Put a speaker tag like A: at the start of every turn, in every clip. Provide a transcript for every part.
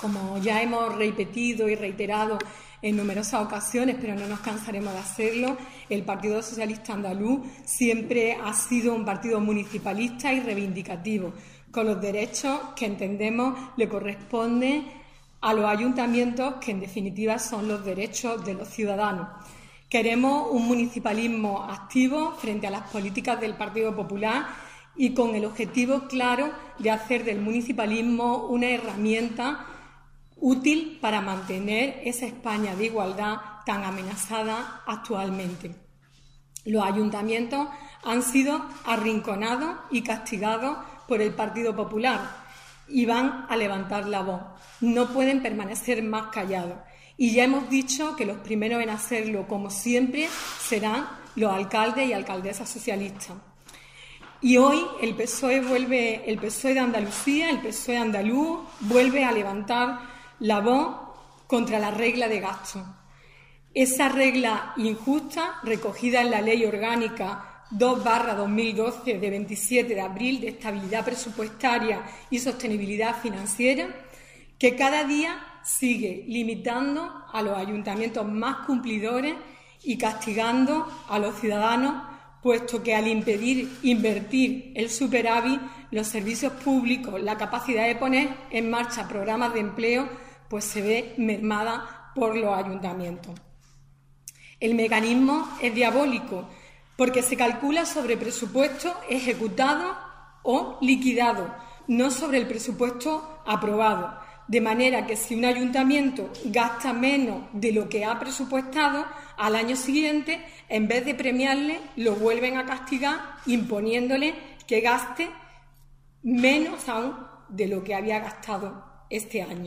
A: Como ya hemos repetido y reiterado en numerosas ocasiones, pero no nos cansaremos de hacerlo, el Partido Socialista Andaluz siempre ha sido un partido municipalista y reivindicativo, con los derechos que entendemos le corresponden a los ayuntamientos, que en definitiva son los derechos de los ciudadanos. Queremos un municipalismo activo frente a las políticas del Partido Popular y con el objetivo claro de hacer del municipalismo una herramienta útil para mantener esa España de igualdad tan amenazada actualmente. Los ayuntamientos han sido arrinconados y castigados por el Partido Popular y van a levantar la voz. No pueden permanecer más callados. Y ya hemos dicho que los primeros en hacerlo, como siempre, serán los alcaldes y alcaldesas socialistas. Y hoy el PSOE de Andalucía, el PSOE andaluz, vuelve a levantar la voz contra la regla de gasto. Esa regla injusta, recogida en la Ley Orgánica 2/2012 de 27 de abril de estabilidad presupuestaria y sostenibilidad financiera, que cada día sigue limitando a los ayuntamientos más cumplidores y castigando a los ciudadanos, puesto que al impedir invertir el superávit, los servicios públicos, la capacidad de poner en marcha programas de empleo, pues se ve mermada por los ayuntamientos. El mecanismo es diabólico porque se calcula sobre presupuesto ejecutado o liquidado, no sobre el presupuesto aprobado. De manera que si un ayuntamiento gasta menos de lo que ha presupuestado, al año siguiente, en vez de premiarle, lo vuelven a castigar imponiéndole que gaste menos aún de lo que había gastado este año.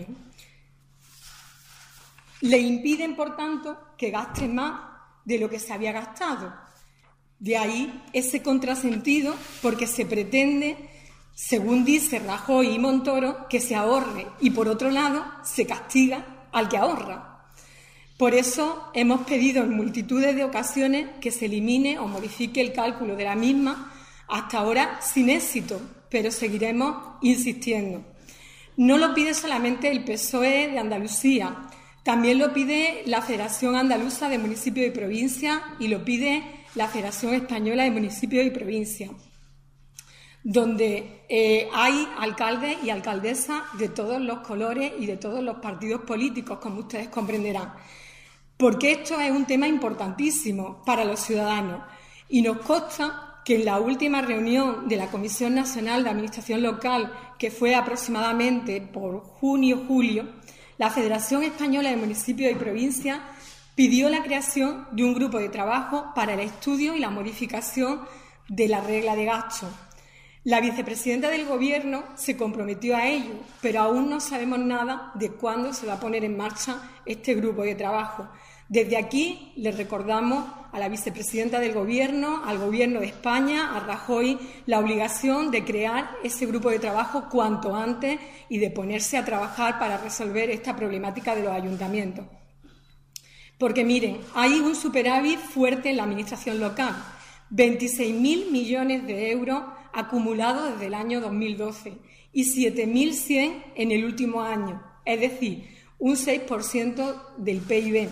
A: Le impiden, por tanto, que gaste más de lo que se había gastado. De ahí ese contrasentido, porque se pretende, según dice Rajoy y Montoro, que se ahorre y, por otro lado, se castiga al que ahorra. Por eso hemos pedido en multitudes de ocasiones que se elimine o modifique el cálculo de la misma, hasta ahora sin éxito, pero seguiremos insistiendo. No lo pide solamente el PSOE de Andalucía, también lo pide la Federación Andaluza de Municipios y Provincias y lo pide la Federación Española de Municipios y Provincias, donde hay alcaldes y alcaldesas de todos los colores y de todos los partidos políticos, como ustedes comprenderán, porque esto es un tema importantísimo para los ciudadanos y nos consta que en la última reunión de la Comisión Nacional de Administración Local, que fue aproximadamente por junio-julio, la Federación Española de Municipios y Provincias pidió la creación de un grupo de trabajo para el estudio y la modificación de la regla de gasto. La vicepresidenta del Gobierno se comprometió a ello, pero aún no sabemos nada de cuándo se va a poner en marcha este grupo de trabajo. Desde aquí le recordamos a la vicepresidenta del Gobierno, al Gobierno de España, a Rajoy, la obligación de crear ese grupo de trabajo cuanto antes y de ponerse a trabajar para resolver esta problemática de los ayuntamientos. Porque, miren, hay un superávit fuerte en la administración local, 26.000 millones de euros acumulados desde el año 2012 y 7.100 en el último año, es decir, un 6% del PIB.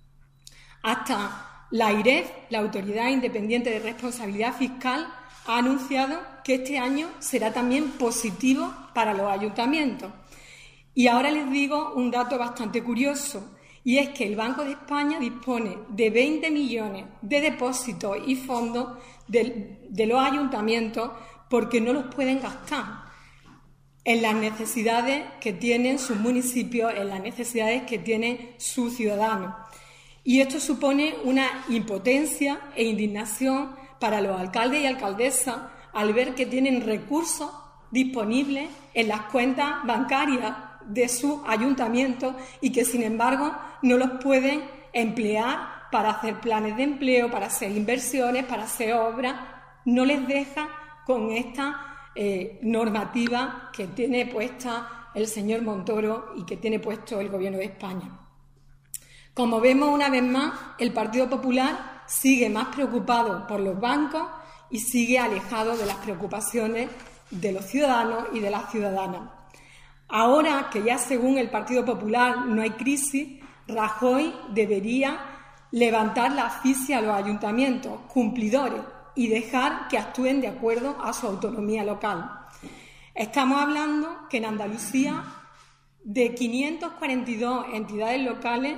A: Hasta la AIREF, la Autoridad Independiente de Responsabilidad Fiscal, ha anunciado que este año será también positivo para los ayuntamientos. Y ahora les digo un dato bastante curioso, y es que el Banco de España dispone de 20 millones de depósitos y fondos de los ayuntamientos porque no los pueden gastar en las necesidades que tienen sus municipios, en las necesidades que tienen sus ciudadanos. Y esto supone una impotencia e indignación para los alcaldes y alcaldesas al ver que tienen recursos disponibles en las cuentas bancarias de sus ayuntamientos y que, sin embargo, no los pueden emplear para hacer planes de empleo, para hacer inversiones, para hacer obras. No les deja con esta normativa que tiene puesta el señor Montoro y que tiene puesto el Gobierno de España. Como vemos, una vez más, el Partido Popular sigue más preocupado por los bancos y sigue alejado de las preocupaciones de los ciudadanos y de las ciudadanas. Ahora que ya según el Partido Popular no hay crisis, Rajoy debería levantar la asfixia a los ayuntamientos cumplidores y dejar que actúen de acuerdo a su autonomía local. Estamos hablando que en Andalucía de 542 entidades locales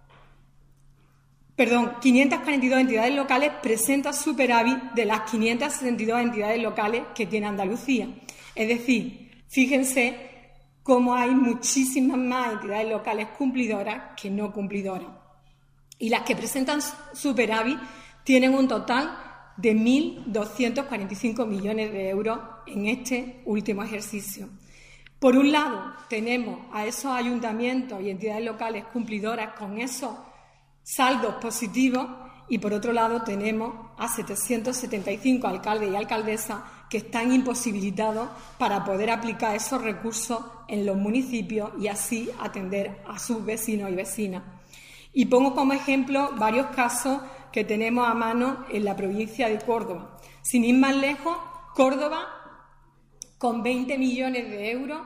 A: presenta superávit de las 562 entidades locales que tiene Andalucía. Es decir, fíjense cómo hay muchísimas más entidades locales cumplidoras que no cumplidoras. Y las que presentan superávit tienen un total de 1.245 millones de euros en este último ejercicio. Por un lado, tenemos a esos ayuntamientos y entidades locales cumplidoras con esos saldos positivos y, por otro lado, tenemos a 775 alcaldes y alcaldesas que están imposibilitados para poder aplicar esos recursos en los municipios y así atender a sus vecinos y vecinas. Y pongo como ejemplo varios casos que tenemos a mano en la provincia de Córdoba. Sin ir más lejos, Córdoba, con 20 millones de euros,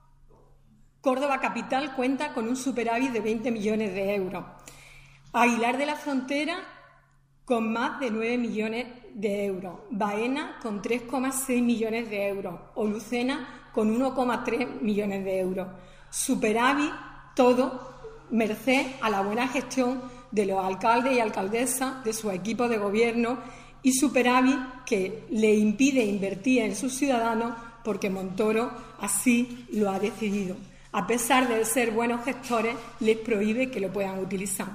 A: Córdoba capital cuenta con un superávit de 20 millones de euros. Aguilar de la Frontera, con más de 9 millones de euros. Baena, con 3,6 millones de euros. O Lucena, con 1,3 millones de euros. Superávit, todo merced a la buena gestión de los alcaldes y alcaldesas, de sus equipos de gobierno, y superávit que le impide invertir en sus ciudadanos porque Montoro así lo ha decidido. A pesar de ser buenos gestores, les prohíbe que lo puedan utilizar.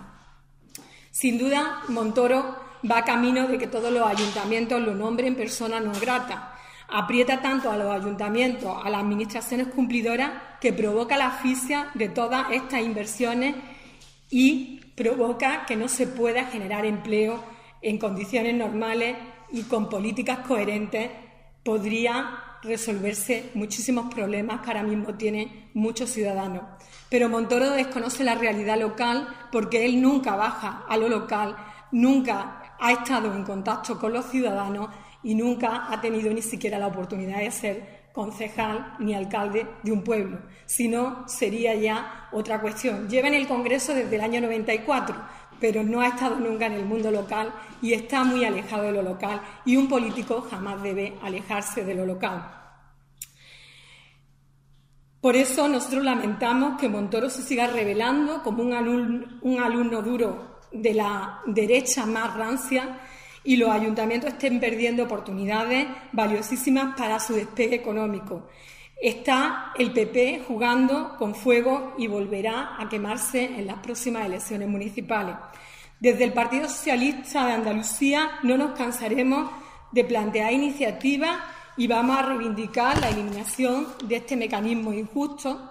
A: Sin duda, Montoro va camino de que todos los ayuntamientos lo nombren persona non grata. Aprieta tanto a los ayuntamientos, a las administraciones cumplidoras, que provoca la asfixia de todas estas inversiones y provoca que no se pueda generar empleo en condiciones normales, y con políticas coherentes podría resolverse muchísimos problemas que ahora mismo tienen muchos ciudadanos. Pero Montoro desconoce la realidad local porque él nunca baja a lo local, nunca ha estado en contacto con los ciudadanos y nunca ha tenido ni siquiera la oportunidad de ser concejal ni alcalde de un pueblo. Si no, sería ya otra cuestión. Lleva en el Congreso desde el año 94, pero no ha estado nunca en el mundo local y está muy alejado de lo local, y un político jamás debe alejarse de lo local. Por eso nosotros lamentamos que Montoro se siga revelando como un alumno duro de la derecha más rancia y los ayuntamientos estén perdiendo oportunidades valiosísimas para su despegue económico. Está el PP jugando con fuego y volverá a quemarse en las próximas elecciones municipales. Desde el Partido Socialista de Andalucía no nos cansaremos de plantear iniciativas y vamos a reivindicar la eliminación de este mecanismo injusto